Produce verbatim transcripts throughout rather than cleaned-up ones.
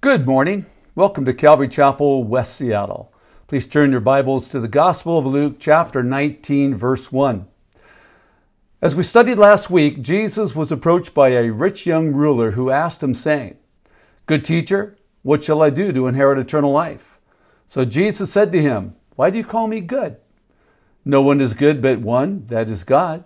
Good morning. Welcome to Calvary Chapel, West Seattle. Please turn your Bibles to the Gospel of Luke, chapter nineteen, verse one. As we studied last week, Jesus was approached by a rich young ruler who asked him, saying, "Good teacher, what shall I do to inherit eternal life?" So Jesus said to him, "Why do you call me good? No one is good but one, that is God.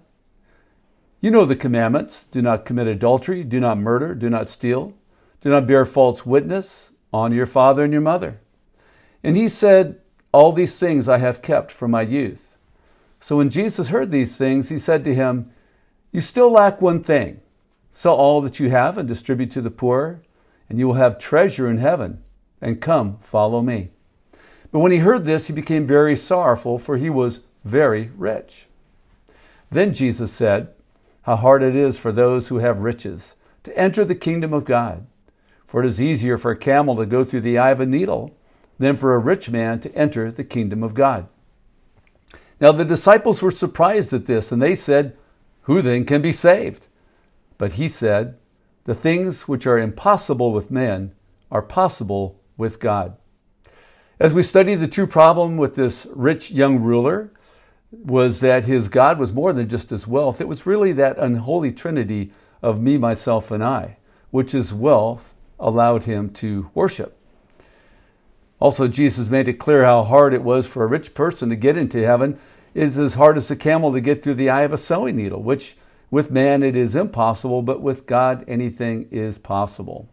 You know the commandments. Do not commit adultery, do not murder, do not steal, do not bear false witness, honor your father and your mother." And he said, "All these things I have kept from my youth." So when Jesus heard these things, he said to him, "You still lack one thing. Sell all that you have and distribute to the poor, and you will have treasure in heaven. And come, follow me." But when he heard this, he became very sorrowful, for he was very rich. Then Jesus said, "How hard it is for those who have riches to enter the kingdom of God. For it is easier for a camel to go through the eye of a needle than for a rich man to enter the kingdom of God." Now the disciples were surprised at this, and they said, "Who then can be saved?" But he said, "The things which are impossible with men are possible with God." As we study, the true problem with this rich young ruler was that his God was more than just his wealth. It was really that unholy trinity of me, myself, and I, which his wealth allowed him to worship. Also, Jesus made it clear how hard it was for a rich person to get into heaven. It is as hard as a camel to get through the eye of a sewing needle, which with man it is impossible, but with God anything is possible.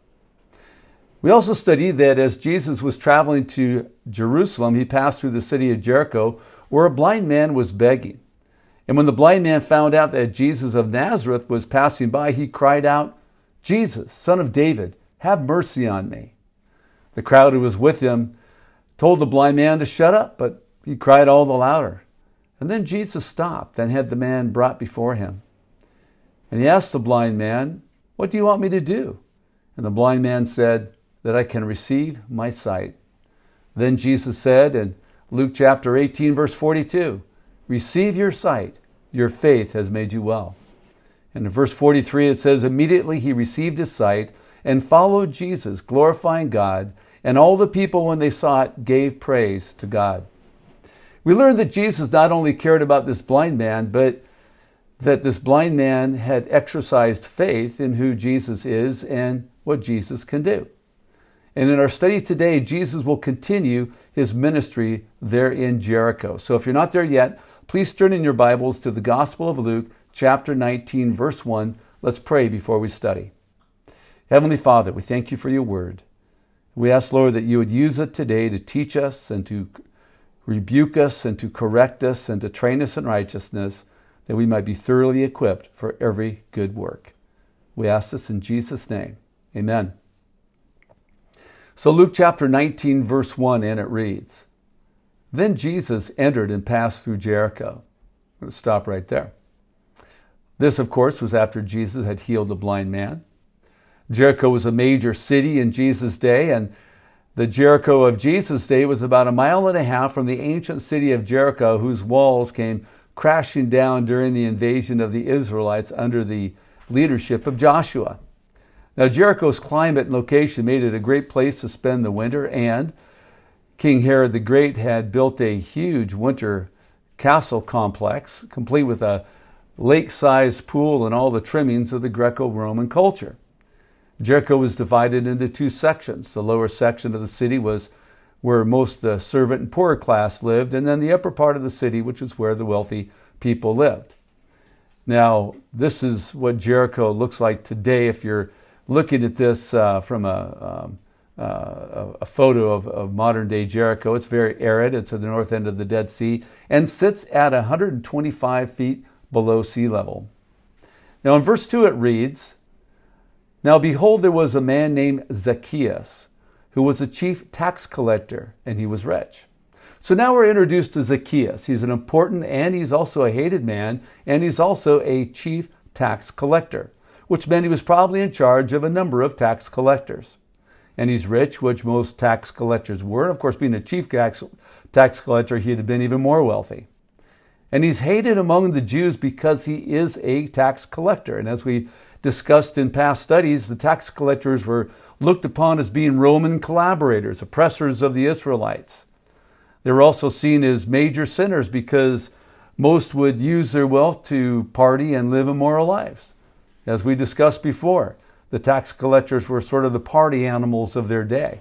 We also studied that as Jesus was traveling to Jerusalem, he passed through the city of Jericho, where a blind man was begging. And when the blind man found out that Jesus of Nazareth was passing by, he cried out, "Jesus, Son of David, have mercy on me." The crowd who was with him told the blind man to shut up, but he cried all the louder. And then Jesus stopped and had the man brought before him. And he asked the blind man, "What do you want me to do?" And the blind man said, "That I can receive my sight." Then Jesus said in Luke chapter eighteen, verse forty-two, "Receive your sight, your faith has made you well." And in verse forty-three it says, "Immediately he received his sight and followed Jesus, glorifying God, and all the people, when they saw it, gave praise to God." We learned that Jesus not only cared about this blind man, but that this blind man had exercised faith in who Jesus is and what Jesus can do. And in our study today, Jesus will continue his ministry there in Jericho. So if you're not there yet, please turn in your Bibles to the Gospel of Luke, chapter nineteen, verse one. Let's pray before we study. Heavenly Father, we thank you for your word. We ask, Lord, that you would use it today to teach us and to rebuke us and to correct us and to train us in righteousness, that we might be thoroughly equipped for every good work. We ask this in Jesus' name. Amen. So Luke chapter nineteen, verse one, and it reads, "Then Jesus entered and passed through Jericho." I'm going to stop right there. This, of course, was after Jesus had healed the blind man. Jericho was a major city in Jesus' day, and the Jericho of Jesus' day was about a mile and a half from the ancient city of Jericho, whose walls came crashing down during the invasion of the Israelites under the leadership of Joshua. Now, Jericho's climate and location made it a great place to spend the winter, and King Herod the Great had built a huge winter castle complex, complete with a lake-sized pool and all the trimmings of the Greco-Roman culture. Jericho was divided into two sections. The lower section of the city was where most of the servant and poorer class lived, and then the upper part of the city, which was where the wealthy people lived. Now, this is what Jericho looks like today. If you're looking at this uh, from a, um, uh, a photo of, of modern-day Jericho, it's very arid. It's at the north end of the Dead Sea and sits at one hundred twenty-five feet below sea level. Now, in verse two it reads, "Now behold, there was a man named Zacchaeus, who was a chief tax collector, and he was rich." So now we're introduced to Zacchaeus. He's an important and he's also a hated man, and he's also a chief tax collector, which meant he was probably in charge of a number of tax collectors. And he's rich, which most tax collectors were. And of course, being a chief tax, tax collector, he'd have been even more wealthy. And he's hated among the Jews because he is a tax collector. And as we discussed in past studies, the tax collectors were looked upon as being Roman collaborators, oppressors of the Israelites. They were also seen as major sinners because most would use their wealth to party and live immoral lives. As we discussed before, the tax collectors were sort of the party animals of their day.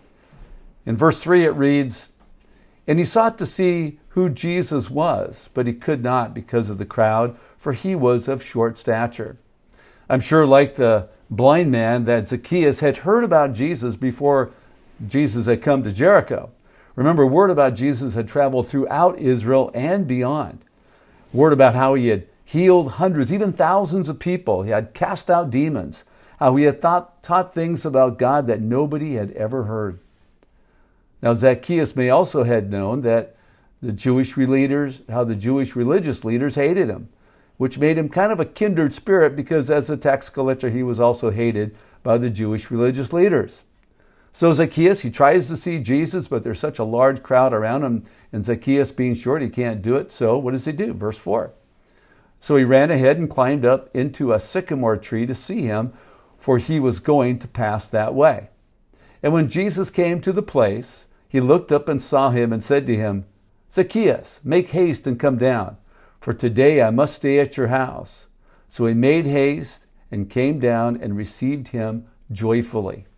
In verse three it reads, "And he sought to see who Jesus was, but he could not because of the crowd, for he was of short stature." I'm sure, like the blind man, that Zacchaeus had heard about Jesus before Jesus had come to Jericho. Remember, word about Jesus had traveled throughout Israel and beyond. Word about how he had healed hundreds, even thousands of people. He had cast out demons. How he had thought, taught things about God that nobody had ever heard. Now, Zacchaeus may also have known that the Jewish leaders, how the Jewish religious leaders hated him, which made him kind of a kindred spirit because as a tax collector, he was also hated by the Jewish religious leaders. So Zacchaeus, he tries to see Jesus, but there's such a large crowd around him, and Zacchaeus being short, he can't do it. So what does he do? Verse four. "So he ran ahead and climbed up into a sycamore tree to see him, for he was going to pass that way. And when Jesus came to the place, he looked up and saw him and said to him, 'Zacchaeus, make haste and come down, for today I must stay at your house.' So he made haste and came down and received him joyfully."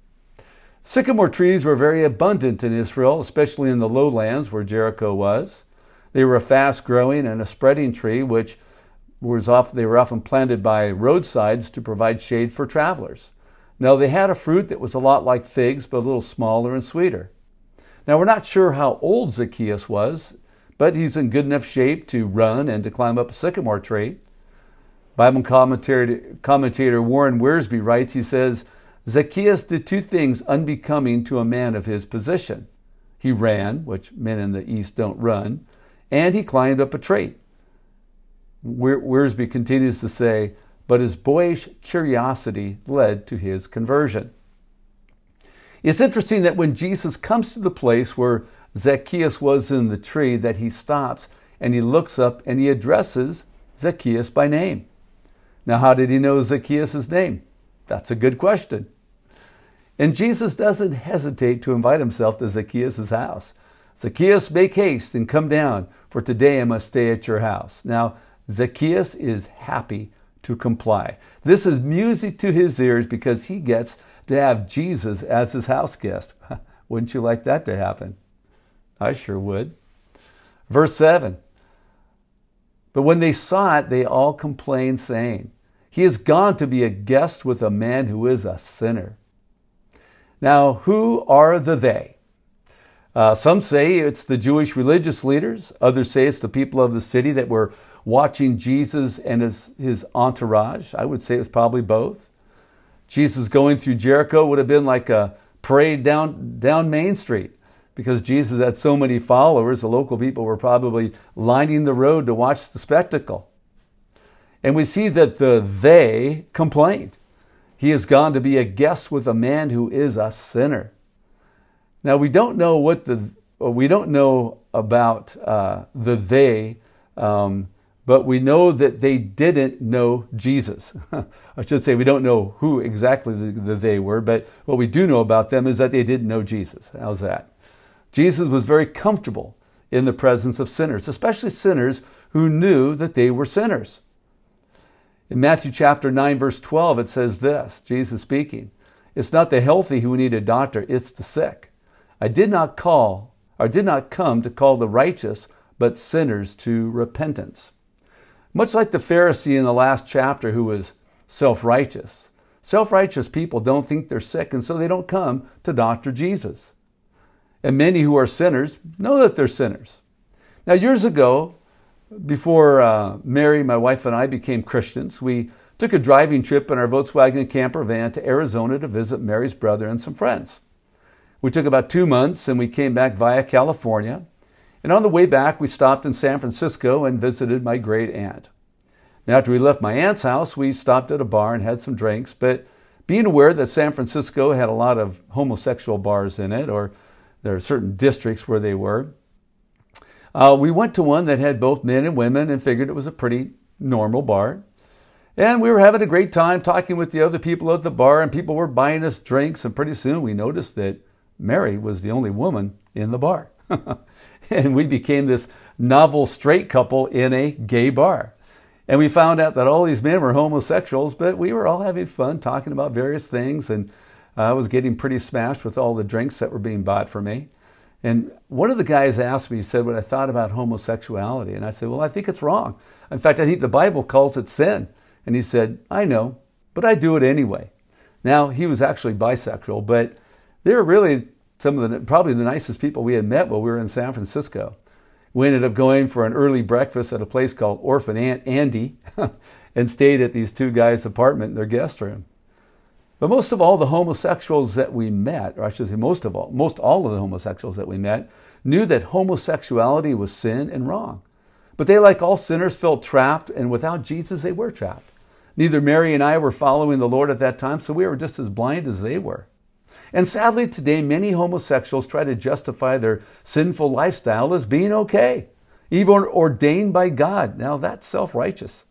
Sycamore trees were very abundant in Israel, especially in the lowlands where Jericho was. They were a fast-growing and a spreading tree, which was often, they were often planted by roadsides to provide shade for travelers. Now, they had a fruit that was a lot like figs, but a little smaller and sweeter. Now, we're not sure how old Zacchaeus was, but he's in good enough shape to run and to climb up a sycamore tree. Bible commentator, commentator Warren Wiersbe writes, he says, "Zacchaeus did two things unbecoming to a man of his position. He ran," which men in the East don't run, "and he climbed up a tree." Wiersbe continues to say, "But his boyish curiosity led to his conversion." It's interesting that when Jesus comes to the place where Zacchaeus was in the tree, that he stops and he looks up and he addresses Zacchaeus by name. Now, how did he know Zacchaeus' name? That's a good question. And Jesus doesn't hesitate to invite himself to Zacchaeus' house. "Zacchaeus, make haste and come down, for today I must stay at your house." Now, Zacchaeus is happy to comply. This is music to his ears because he gets to have Jesus as his house guest. Wouldn't you like that to happen? I sure would. Verse seven. "But when they saw it, they all complained, saying, 'He is gone to be a guest with a man who is a sinner.'" Now, who are the they? Uh, some say it's the Jewish religious leaders. Others say it's the people of the city that were watching Jesus and his, his entourage. I would say it was probably both. Jesus going through Jericho would have been like a parade down, down Main Street because Jesus had so many followers. The local people were probably lining the road to watch the spectacle. And we see that the they complained. "He has gone to be a guest with a man who is a sinner." Now, we don't know what the we don't know about uh, the they, um, but we know that they didn't know Jesus. I should say we don't know who exactly the, the they were, but what we do know about them is that they didn't know Jesus. How's that? Jesus was very comfortable in the presence of sinners, especially sinners who knew that they were sinners. In Matthew chapter nine, verse twelve, it says this, Jesus speaking, "It's not the healthy who need a doctor, it's the sick. I did not call, or did not come to call the righteous, but sinners to repentance." Much like the Pharisee in the last chapter who was self-righteous. Self-righteous people don't think they're sick, and so they don't come to Doctor Jesus. And many who are sinners know that they're sinners. Now, years ago, before uh, Mary, my wife, and I became Christians, we took a driving trip in our Volkswagen camper van to Arizona to visit Mary's brother and some friends. We took about two months and we came back via California. And on the way back, we stopped in San Francisco and visited my great aunt. Now, after we left my aunt's house, we stopped at a bar and had some drinks. But being aware that San Francisco had a lot of homosexual bars in it, or there are certain districts where they were, uh, we went to one that had both men and women and figured it was a pretty normal bar. And we were having a great time talking with the other people at the bar, and people were buying us drinks, and pretty soon we noticed that Mary was the only woman in the bar. And we became this novel straight couple in a gay bar. And we found out that all these men were homosexuals, but we were all having fun talking about various things, and I was getting pretty smashed with all the drinks that were being bought for me. And one of the guys asked me, he said, what I thought about homosexuality. And I said, well, I think it's wrong. In fact, I think the Bible calls it sin. And he said, I know, but I do it anyway. Now, he was actually bisexual, but they were really some of the, probably the nicest people we had met while we were in San Francisco. We ended up going for an early breakfast at a place called Orphan Aunt Andy and stayed at these two guys' apartment in their guest room. But most of all, the homosexuals that we met, or I should say most of all, most all of the homosexuals that we met, knew that homosexuality was sin and wrong. But they, like all sinners, felt trapped, and without Jesus, they were trapped. Neither Mary and I were following the Lord at that time, so we were just as blind as they were. And sadly, today, many homosexuals try to justify their sinful lifestyle as being okay, even ordained by God. Now, that's self-righteous.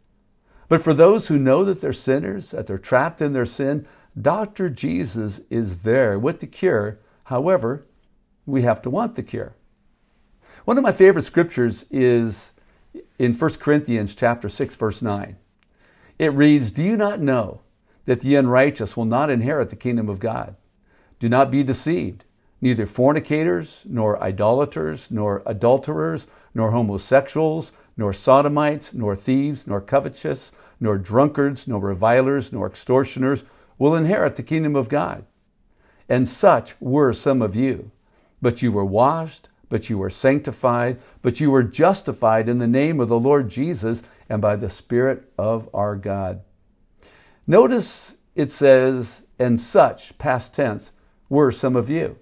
But for those who know that they're sinners, that they're trapped in their sin, Doctor Jesus is there with the cure. However, we have to want the cure. One of my favorite scriptures is in First Corinthians chapter six, verse nine. It reads, do you not know that the unrighteous will not inherit the kingdom of God? Do not be deceived. Neither fornicators, nor idolaters, nor adulterers, nor homosexuals, nor sodomites, nor thieves, nor covetous, nor drunkards, nor revilers, nor extortioners will inherit the kingdom of God. And such were some of you. But you were washed, but you were sanctified, but you were justified in the name of the Lord Jesus and by the Spirit of our God. Notice it says, and such, past tense, were some of you.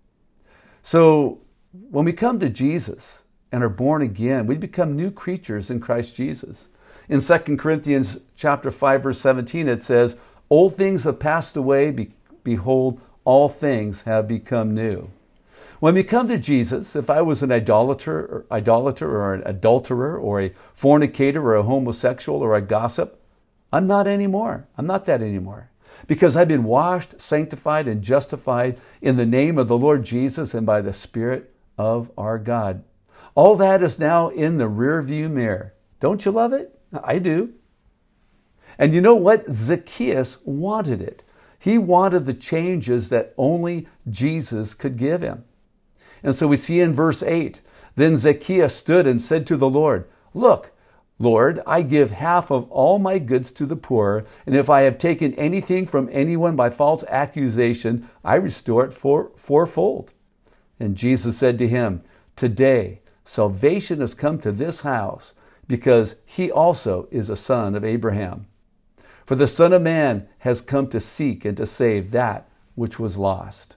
So when we come to Jesus and are born again, we become new creatures in Christ Jesus. In Second Corinthians chapter five, verse seventeen, it says, old things have passed away, be- behold, all things have become new. When we come to Jesus, if I was an idolater or, idolater or an adulterer or a fornicator or a homosexual or a gossip, I'm not anymore. I'm not that anymore. Because I've been washed, sanctified, and justified in the name of the Lord Jesus and by the Spirit of our God. All that is now in the rearview mirror. Don't you love it? I do. And you know what? Zacchaeus wanted it. He wanted the changes that only Jesus could give him. And so we see in verse eight, then Zacchaeus stood and said to the Lord, look, Lord, I give half of all my goods to the poor, and if I have taken anything from anyone by false accusation, I restore it four, fourfold. And Jesus said to him, today salvation has come to this house, because he also is a son of Abraham. For the Son of Man has come to seek and to save that which was lost.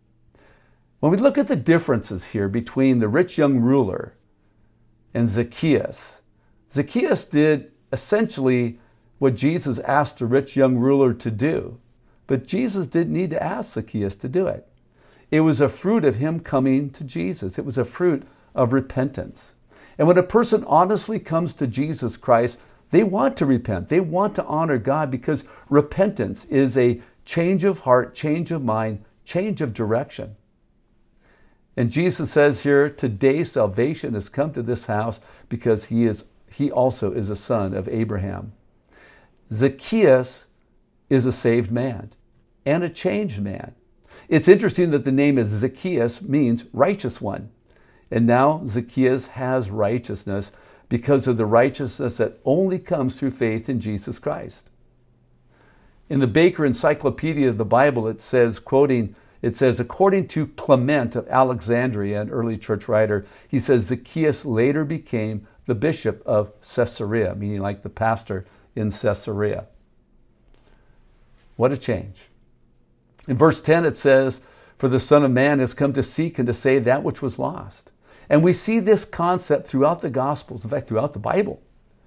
When we look at the differences here between the rich young ruler and Zacchaeus, Zacchaeus did essentially what Jesus asked the rich young ruler to do, but Jesus didn't need to ask Zacchaeus to do it. It was a fruit of him coming to Jesus. It was a fruit of repentance. And when a person honestly comes to Jesus Christ, they want to repent. They want to honor God because repentance is a change of heart, change of mind, change of direction. And Jesus says here, today salvation has come to this house because he is he also is a son of Abraham. Zacchaeus is a saved man and a changed man. It's interesting that the name is Zacchaeus means righteous one. And now Zacchaeus has righteousness because of the righteousness that only comes through faith in Jesus Christ. In the Baker Encyclopedia of the Bible, it says, quoting, it says, according to Clement of Alexandria, an early church writer, he says Zacchaeus later became the bishop of Caesarea, meaning like the pastor in Caesarea. What a change. In verse ten it says, for the Son of Man has come to seek and to save that which was lost. And we see this concept throughout the Gospels, in fact, throughout the Bible.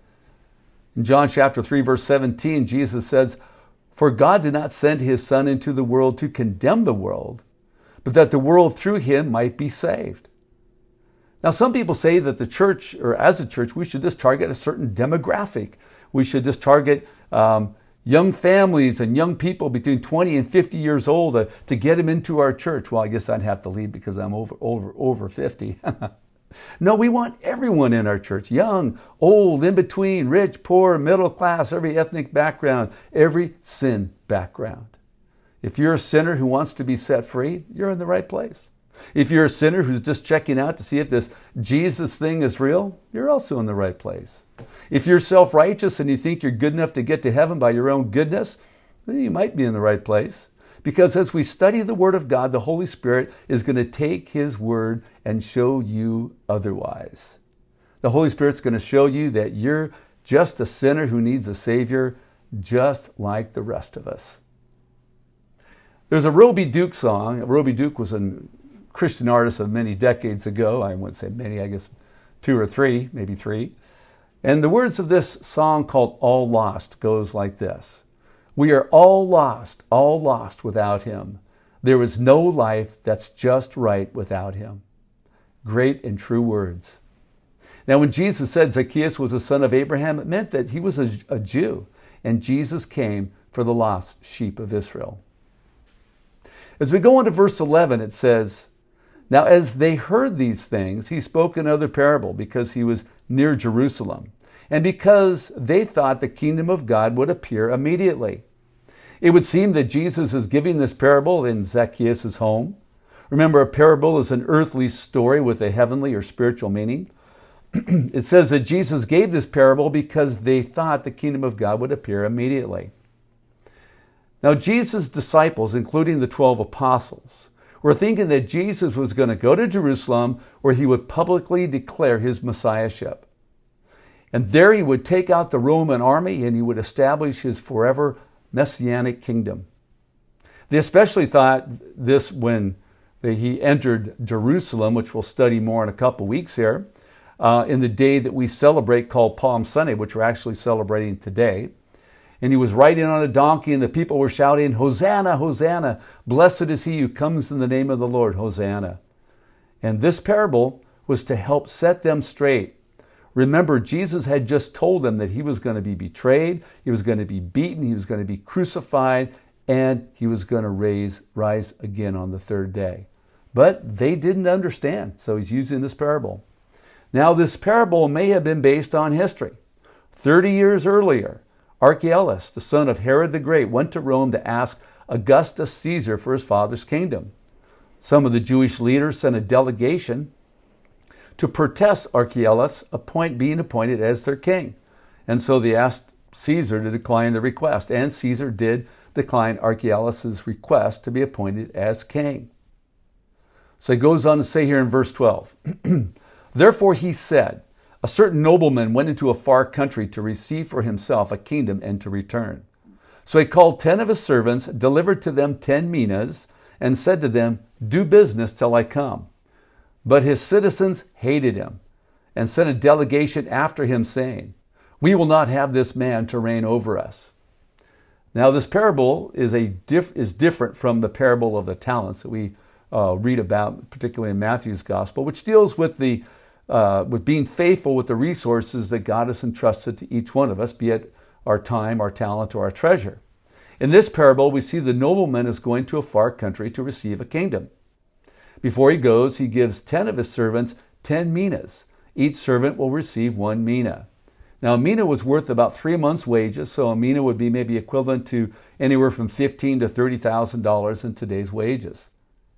In John chapter three, verse seventeen, Jesus says, for God did not send his Son into the world to condemn the world, but that the world through him might be saved. Now, some people say that the church, or as a church, we should just target a certain demographic. We should just target um, young families and young people between twenty and fifty years old uh, to get them into our church. Well, I guess I'd have to leave because I'm over, over, over fifty. No, we want everyone in our church, young, old, in between, rich, poor, middle class, every ethnic background, every sin background. If you're a sinner who wants to be set free, you're in the right place. If you're a sinner who's just checking out to see if this Jesus thing is real, you're also in the right place. If you're self-righteous and you think you're good enough to get to heaven by your own goodness, well, you might be in the right place. Because as we study the Word of God, the Holy Spirit is going to take His Word and show you otherwise. The Holy Spirit's going to show you that you're just a sinner who needs a Savior, just like the rest of us. There's a Roby Duke song. Roby Duke was a Christian artist of many decades ago. I wouldn't say many, I guess two or three, maybe three. And the words of this song called All Lost goes like this. We are all lost, all lost without Him. There is no life that's just right without Him. Great and true words. Now, when Jesus said Zacchaeus was a son of Abraham, it meant that he was a, a Jew, and Jesus came for the lost sheep of Israel. As we go into verse eleven, it says, Now as they heard these things, He spoke another parable because He was near Jerusalem, and because they thought the kingdom of God would appear immediately. It would seem that Jesus is giving this parable in Zacchaeus' home. Remember, a parable is an earthly story with a heavenly or spiritual meaning. It says that Jesus gave this parable because they thought the kingdom of God would appear immediately. Now, Jesus' disciples, including the twelve apostles, were thinking that Jesus was going to go to Jerusalem where He would publicly declare His messiahship. And there He would take out the Roman army and He would establish His forever messianic kingdom. They especially thought this when He entered Jerusalem, which we'll study more in a couple weeks here, uh, in the day that we celebrate called Palm Sunday, which we're actually celebrating today. And He was riding on a donkey and the people were shouting, Hosanna, Hosanna, blessed is He who comes in the name of the Lord, Hosanna. And this parable was to help set them straight. Remember, Jesus had just told them that He was going to be betrayed, He was going to be beaten, He was going to be crucified, and He was going to raise, rise again on the third day. But they didn't understand, so He's using this parable. Now, this parable may have been based on history. Thirty years earlier, Archelaus, the son of Herod the Great, went to Rome to ask Augustus Caesar for his father's kingdom. Some of the Jewish leaders sent a delegation to protest Archelaus appoint, being appointed as their king. And so they asked Caesar to decline the request. And Caesar did decline Archelaus' request to be appointed as king. So he goes on to say here in verse twelve, Therefore he said, A certain nobleman went into a far country to receive for himself a kingdom and to return. So he called ten of his servants, delivered to them ten minas, and said to them, Do business till I come. But his citizens hated him and sent a delegation after him, saying, We will not have this man to reign over us. Now this parable is, a diff- is different from the parable of the talents that we uh, read about, particularly in Matthew's gospel, which deals with the uh, with being faithful with the resources that God has entrusted to each one of us, be it our time, our talent, or our treasure. In this parable, we see the nobleman is going to a far country to receive a kingdom. Before he goes, he gives ten of his servants ten minas. Each servant will receive one mina. Now, a mina was worth about three months' wages, so a mina would be maybe equivalent to anywhere from fifteen thousand to thirty thousand dollars in today's wages.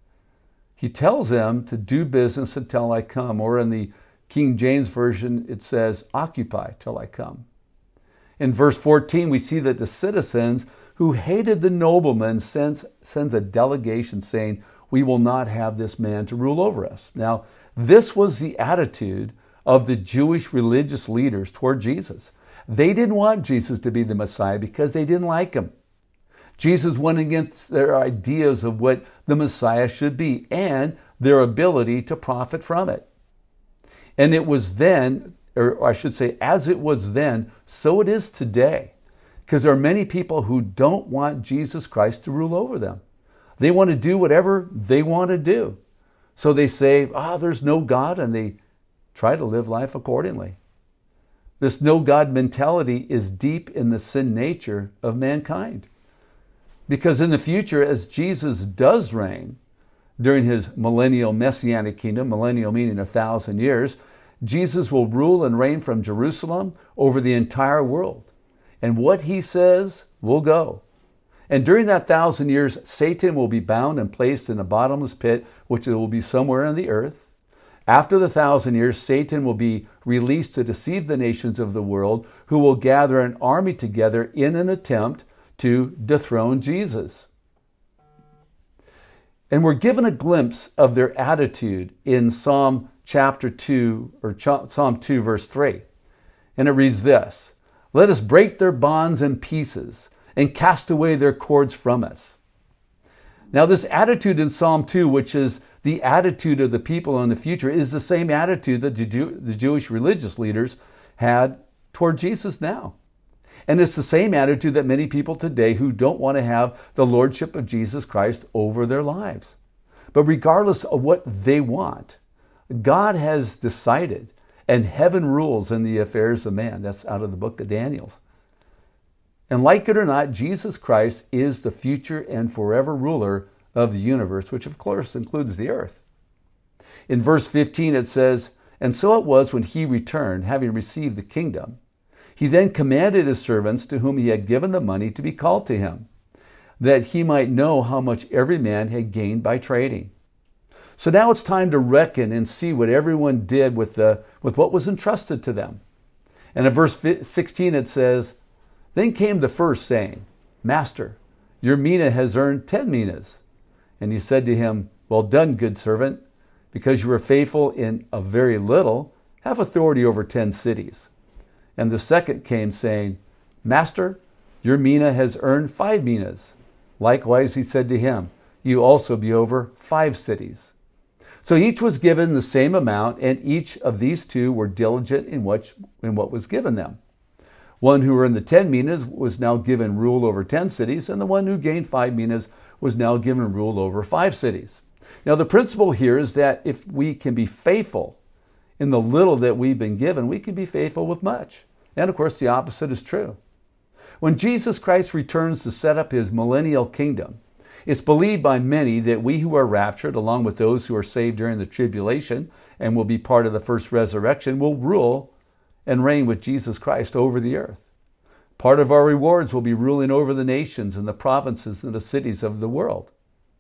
He tells them to do business until I come, or in the King James Version, it says, occupy till I come. In verse fourteen, we see that the citizens who hated the nobleman sends, sends a delegation saying, we will not have this man to rule over us. Now, this was the attitude of the Jewish religious leaders toward Jesus. They didn't want Jesus to be the Messiah because they didn't like him. Jesus went against their ideas of what the Messiah should be and their ability to profit from it. And it was then, or I should say, as it was then, so it is today. Because there are many people who don't want Jesus Christ to rule over them. They want to do whatever they want to do. So they say, ah, oh, there's no God, and they try to live life accordingly. This no God mentality is deep in the sin nature of mankind. Because in the future, as Jesus does reign during his millennial messianic kingdom, millennial meaning a thousand years, Jesus will rule and reign from Jerusalem over the entire world. And what he says will go. And during that thousand years, Satan will be bound and placed in a bottomless pit, which will be somewhere on the earth. After the thousand years, Satan will be released to deceive the nations of the world, who will gather an army together in an attempt to dethrone Jesus. And we're given a glimpse of their attitude in Psalm chapter two, or Psalm two, verse three. And it reads this: "Let us break their bonds in pieces and cast away their cords from us." Now, this attitude in Psalm two, which is the attitude of the people in the future, is the same attitude that the, Jew, the Jewish religious leaders had toward Jesus now. And it's the same attitude that many people today who don't want to have the lordship of Jesus Christ over their lives. But regardless of what they want, God has decided, and heaven rules in the affairs of man. That's out of the book of Daniel. And like it or not, Jesus Christ is the future and forever ruler of the universe, which of course includes the earth. In verse fifteen it says, "And so it was when he returned, having received the kingdom, he then commanded his servants to whom he had given the money to be called to him, that he might know how much every man had gained by trading." So now it's time to reckon and see what everyone did with, the, with what was entrusted to them. And in verse sixteen it says, "Then came the first, saying, 'Master, your mina has earned ten minas.' And he said to him, 'Well done, good servant, because you were faithful in a very little, have authority over ten cities.' And the second came, saying, 'Master, your mina has earned five minas.' Likewise he said to him, 'You also be over five cities.' So each was given the same amount, and each of these two were diligent in what, in what was given them. One who earned the ten minas was now given rule over ten cities, and the one who gained five minas was now given rule over five cities." Now the principle here is that if we can be faithful in the little that we've been given, we can be faithful with much. And of course the opposite is true. When Jesus Christ returns to set up his millennial kingdom, it's believed by many that we who are raptured, along with those who are saved during the tribulation and will be part of the first resurrection, will rule and reign with Jesus Christ over the earth. Part of our rewards will be ruling over the nations and the provinces and the cities of the world.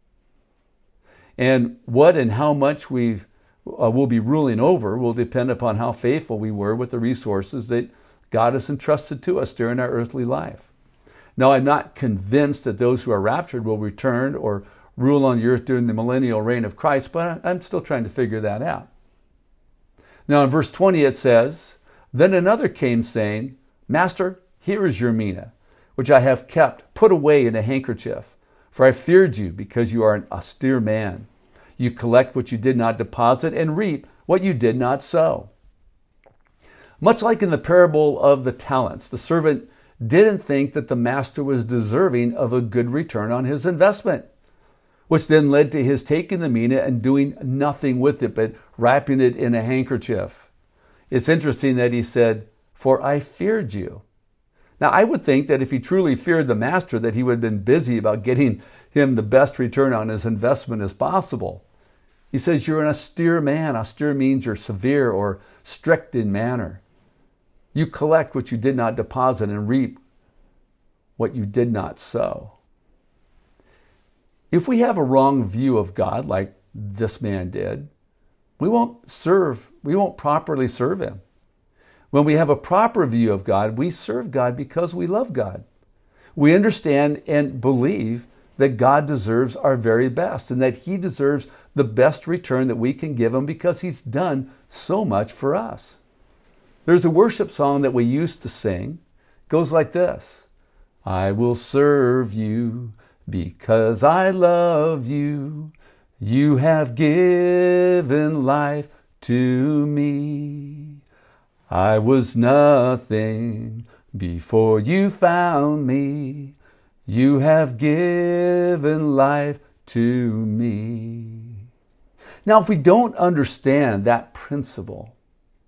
And what and how much we uh, will be ruling over will depend upon how faithful we were with the resources that God has entrusted to us during our earthly life. Now, I'm not convinced that those who are raptured will return or rule on the earth during the millennial reign of Christ, but I'm still trying to figure that out. Now, in verse twenty it says, "Then another came, saying, 'Master, here is your mina, which I have kept, put away in a handkerchief. For I feared you, because you are an austere man. You collect what you did not deposit, and reap what you did not sow.'" Much like in the parable of the talents, the servant didn't think that the master was deserving of a good return on his investment, which then led to his taking the mina and doing nothing with it, but wrapping it in a handkerchief. It's interesting that he said, "For I feared you." Now, I would think that if he truly feared the master, that he would have been busy about getting him the best return on his investment as possible. He says, "You're an austere man." Austere means you're severe or strict in manner. You collect what you did not deposit and reap what you did not sow. If we have a wrong view of God, like this man did, we won't serve, we won't properly serve him. When we have a proper view of God, we serve God because we love God. We understand and believe that God deserves our very best and that he deserves the best return that we can give him because he's done so much for us. There's a worship song that we used to sing. It goes like this: "I will serve you because I love you. You have given life to me. I was nothing before you found me. You have given life to me." Now, if we don't understand that principle,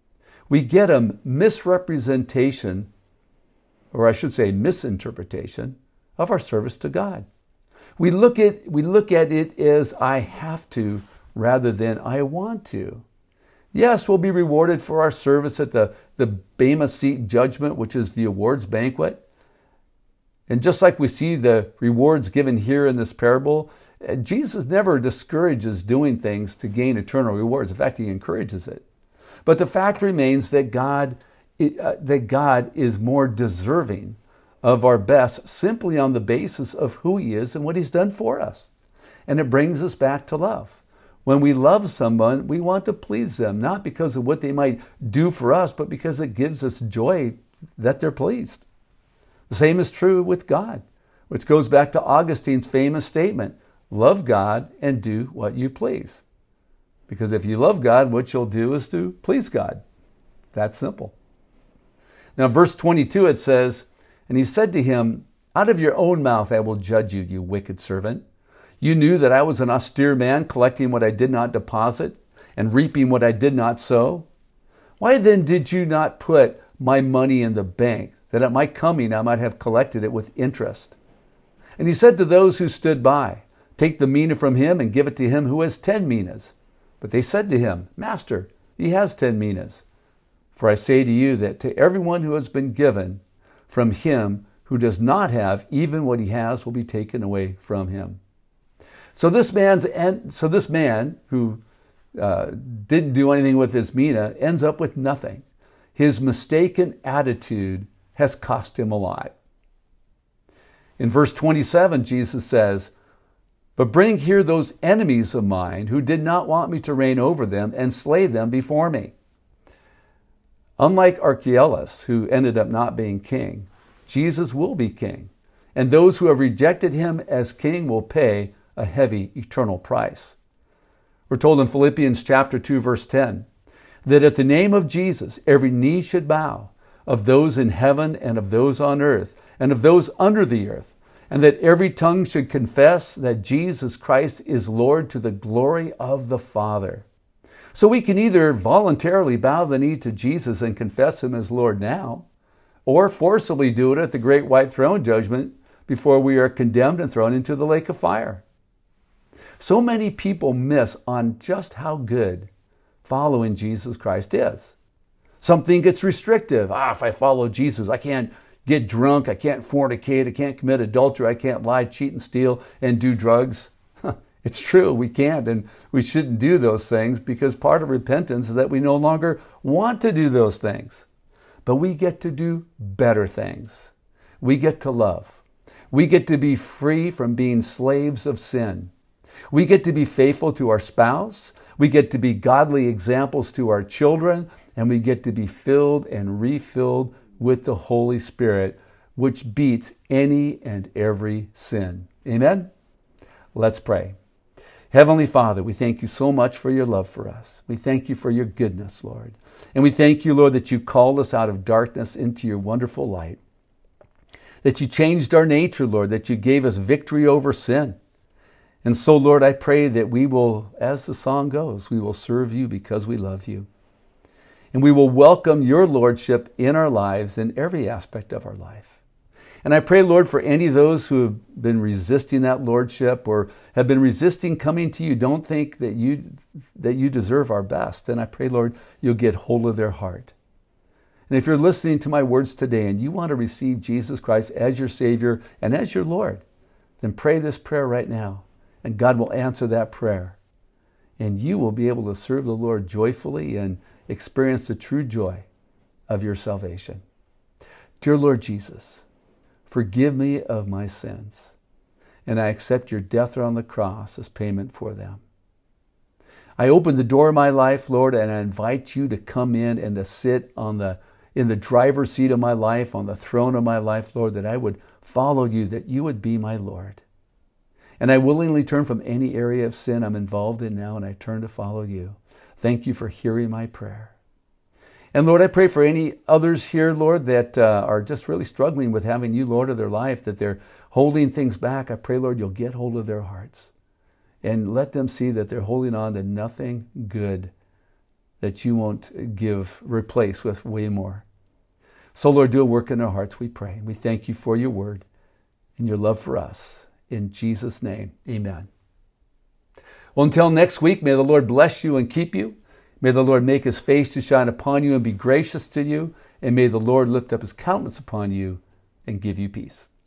we get a misrepresentation, or I should say misinterpretation, of our service to God. We look at, we look at it as I have to rather than I want to. Yes, we'll be rewarded for our service at the, the Bema Seat judgment, which is the awards banquet. And just like we see the rewards given here in this parable, Jesus never discourages doing things to gain eternal rewards. In fact, he encourages it. But the fact remains that God, uh, that God is more deserving of our best simply on the basis of who he is and what he's done for us. And it brings us back to love. When we love someone, we want to please them, not because of what they might do for us, but because it gives us joy that they're pleased. The same is true with God, which goes back to Augustine's famous statement, love God and do what you please. Because if you love God, what you'll do is to please God. That's simple. Now, verse twenty-two, it says, and he said to him, out of your own mouth I will judge you, you wicked servant. You knew that I was an austere man, collecting what I did not deposit and reaping what I did not sow. Why then did you not put my money in the bank, that at my coming I might have collected it with interest? And he said to those who stood by, take the mina from him and give it to him who has ten minas. But they said to him, Master, he has ten minas. For I say to you that to everyone who has been given, from him who does not have, even what he has will be taken away from him. So this man's so this man who uh, didn't do anything with his mina ends up with nothing. His mistaken attitude has cost him a lot. In verse twenty-seven, Jesus says, but bring here those enemies of mine who did not want me to reign over them and slay them before me. Unlike Archelaus, who ended up not being king, Jesus will be king. And those who have rejected him as king will pay a heavy eternal price. We're told in Philippians chapter two, verse ten, that at the name of Jesus, every knee should bow, of those in heaven and of those on earth and of those under the earth, and that every tongue should confess that Jesus Christ is Lord to the glory of the Father. So we can either voluntarily bow the knee to Jesus and confess him as Lord now, or forcibly do it at the great white throne judgment before we are condemned and thrown into the lake of fire. So many people miss on just how good following Jesus Christ is. Some think it's restrictive. Ah, if I follow Jesus, I can't get drunk, I can't fornicate, I can't commit adultery, I can't lie, cheat, and steal, and do drugs. It's true, we can't, and we shouldn't do those things because part of repentance is that we no longer want to do those things. But we get to do better things. We get to love. We get to be free from being slaves of sin. We get to be faithful to our spouse. We get to be godly examples to our children. And we get to be filled and refilled with the Holy Spirit, which beats any and every sin. Amen? Let's pray. Heavenly Father, we thank you so much for your love for us. We thank you for your goodness, Lord. And we thank you, Lord, that you called us out of darkness into your wonderful light. That you changed our nature, Lord, that you gave us victory over sin. And so, Lord, I pray that we will, as the song goes, we will serve you because we love you. And we will welcome your lordship in our lives, in every aspect of our life. And I pray, Lord, for any of those who have been resisting that lordship or have been resisting coming to you, don't think that you, that you deserve our best. And I pray, Lord, you'll get hold of their heart. And if you're listening to my words today and you want to receive Jesus Christ as your Savior and as your Lord, then pray this prayer right now. And God will answer that prayer. And you will be able to serve the Lord joyfully and experience the true joy of your salvation. Dear Lord Jesus, forgive me of my sins, and I accept your death on the cross as payment for them. I open the door of my life, Lord, and I invite you to come in and to sit on the in the driver's seat of my life, on the throne of my life, Lord, that I would follow you, that you would be my Lord. And I willingly turn from any area of sin I'm involved in now, and I turn to follow you. Thank you for hearing my prayer. And Lord, I pray for any others here, Lord, that uh, are just really struggling with having you, Lord, of their life, that they're holding things back. I pray, Lord, you'll get hold of their hearts and let them see that they're holding on to nothing good that you won't give, replace with way more. So, Lord, do a work in our hearts, we pray. We thank you for your word and your love for us. In Jesus' name, amen. Well, until next week, may the Lord bless you and keep you. May the Lord make his face to shine upon you and be gracious to you. And may the Lord lift up his countenance upon you and give you peace.